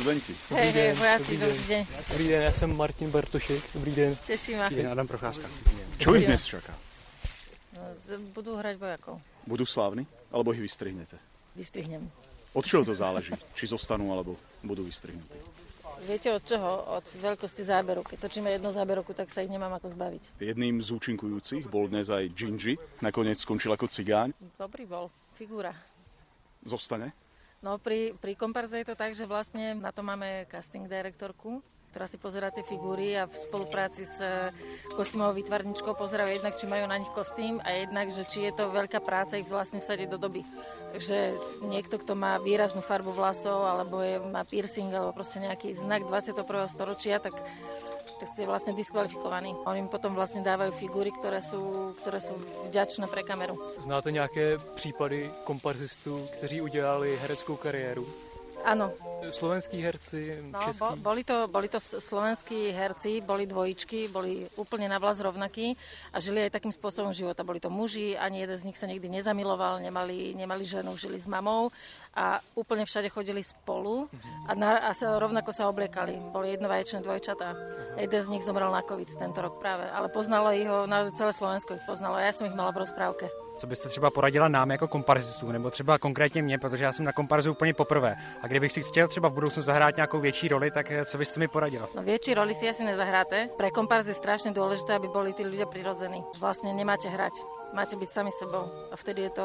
studenti. Hej, vojáci, dobrý deň. Dobrý den, já jsem Martin Bartošek, dobrý den. Teším ma. Adam Procházka. Čo ich dnes čaká? Budú hrať vojakov. Budú slávni? Alebo ich vystrihnete? Vystrihnem. Od čoho to záleží? Či zostanú, alebo budú vystrihnutí? Viete od čoho? Od veľkosti záberu. Keď točíme jednu záberovku, tak sa ich nemám ako zbaviť. Jedným z účinkujúcich bol dnes aj Gingy. Nakoniec skončil ako cigáň. Dobrý bol. Figúra. Zostane? No pri komparze je to tak, že vlastne na to máme casting direktorku, ktorá si pozerá tie figúry a v spolupráci s kostýmovou výtvarničkou pozerajú jednak, či majú na nich kostým a jednak, že či je to veľká práca ich vlastne vsadiť do doby. Takže niekto, kto má výraznú farbu vlasov alebo má piercing alebo proste nejaký znak 21. storočia, tak ste vlastne diskvalifikovaní. Oni im potom vlastne dávajú figúry, ktoré sú vďačné pre kameru. Znáte nějaké případy komparzistů, kteří udělali hereckou kariéru? Áno. Slovenskí herci, českí? Boli to slovenskí herci, boli dvojičky, boli úplne na vlas rovnakí a žili aj takým spôsobom života. Boli to muži, ani jeden z nich sa nikdy nezamiloval, nemali ženu, žili s mamou a úplne všade chodili spolu a rovnako sa obliekali. Boli jednovaječné dvojčatá. Jeden z nich zomrel na COVID tento rok práve, ale poznalo ich ho, na celé Slovensko ich poznalo. Ja som ich mala v rozprávke. Co byste třeba poradila nám jako komparzistům, nebo třeba konkrétně mě, protože já jsem na komparzu úplně poprvé. A kdybych si chtěl třeba v budoucnu zahrát nějakou větší roli, tak co byste mi poradila? No větší roli si asi nezahráte. Pre komparz je strašne dôležité, aby boli tí ľudia prirodzení. Vlastne nemáte hrať, máte byť sami sebou a vtedy je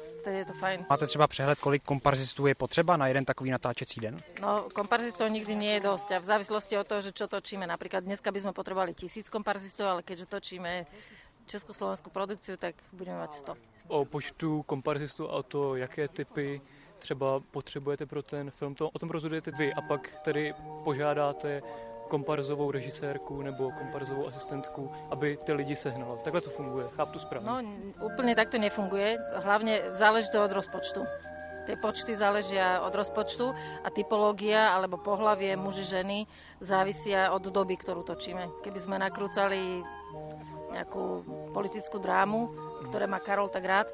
to fajn. Máte třeba přehled, kolik komparzistů je potřeba na jeden takový natáčecí den? No, komparzistov nikdy nie je dosť a v závislosti od toho, že čo točíme. Napríklad dneska by sme potrebovali 1000 komparzistov, ale keďže točíme československú produkciu, tak budeme mať 100. O počtu komparzistů a o to, jaké typy třeba potřebujete pro ten film, o tom rozhodujete vy a pak tedy požádáte komparzovou režisérku nebo komparzovou asistentku, aby ty lidi sehnala. Takhle to funguje, chápu to správne? No, úplne takto nefunguje. Hlavne záleží to od rozpočtu. Tie počty záležia od rozpočtu a typológia alebo pohlavie muži, ženy závisia od doby, ktorú točíme. Keby sme nakrúcali nejakú politickú drámu, ktoré má Karol tak rád,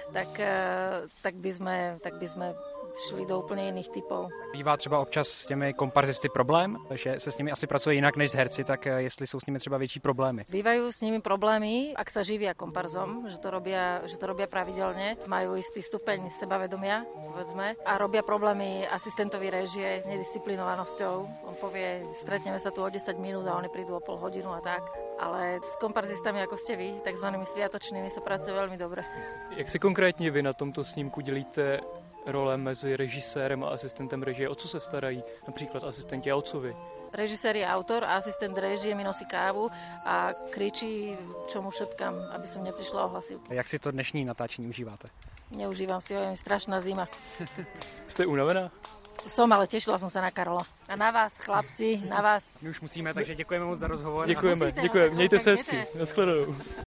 tak by sme šli do úplně jiných typů. Bývá třeba občas s těmi komparzisty problém, že se s nimi asi pracuje jinak než s herci, tak jestli jsou s nimi třeba větší problémy? Bývajú s nimi problémy, ak sa živia komparzom, že to robia pravidelne, majú istý stupeň sebavedomia, povedzme, a robia problémy asistentovi réžie nedisciplinovanosťou. On povie, stretneme sa tu o 10 minút a oni prídu o pol hodinu a tak. Ale s komparzistami, ako ste vy, takzvanými sviatočnými, sa pracuje veľmi dobre. Jak si konkrétně vy na tomto snímku dělíte role mezi režisérem a asistentem režie? O co se starají například asistenti a o co vy? Režisér je autor a asistent režie mi nosí kávu a kričí, čo mu šepkám, aby som neprišla o hlasivky. Jak si to dnešní natáčení užíváte? Neužívam si ho, je mi strašná zima. Jste unavená? Som, ale tešila som sa na Karola. A na vás, chlapci, na vás. My už musíme, takže děkujeme moc za rozhovor. Děkujeme, mějte se hezky. Naschledanou.